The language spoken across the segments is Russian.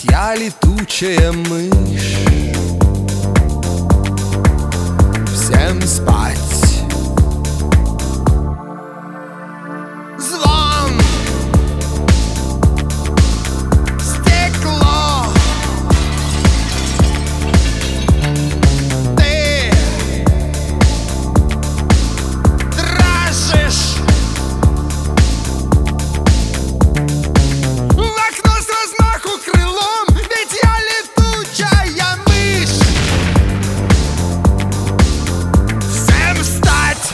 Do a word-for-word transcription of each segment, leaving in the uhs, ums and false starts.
Ведь я летучая мышь. Всем спать. Звон, стекло. Ты дрожишь. В окно с размаху крылом, ведь я летучая мышь. Всем встать!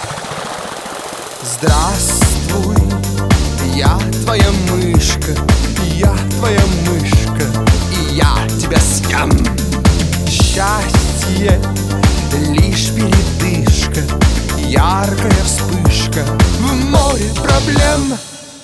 Здравствуй, я твоя мышка, я твоя мышка, и я тебя съем. Счастье лишь передышка, яркая вспышка в море проблем.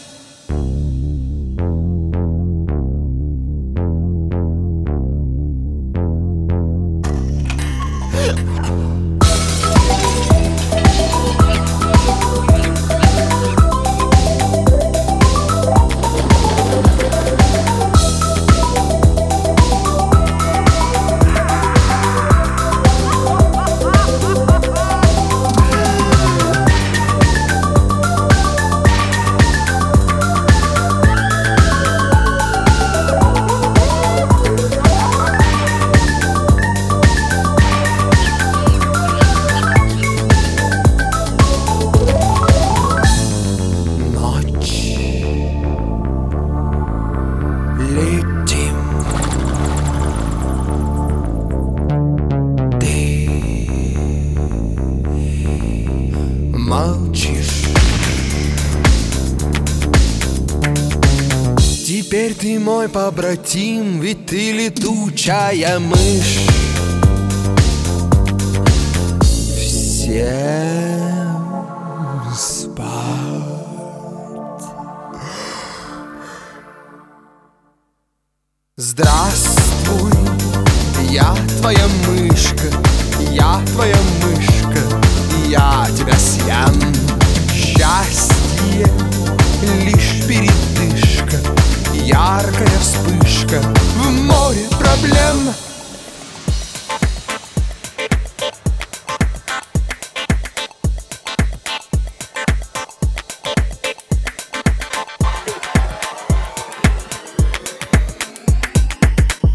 Летим. Ты молчишь. Теперь ты мой побратим, ведь ты летучая мышь. Всем спать. Здравствуй, я твоя мышка, я твоя мышка, и я тебя съем. Счастье лишь передышка, яркая вспышка в море проблем.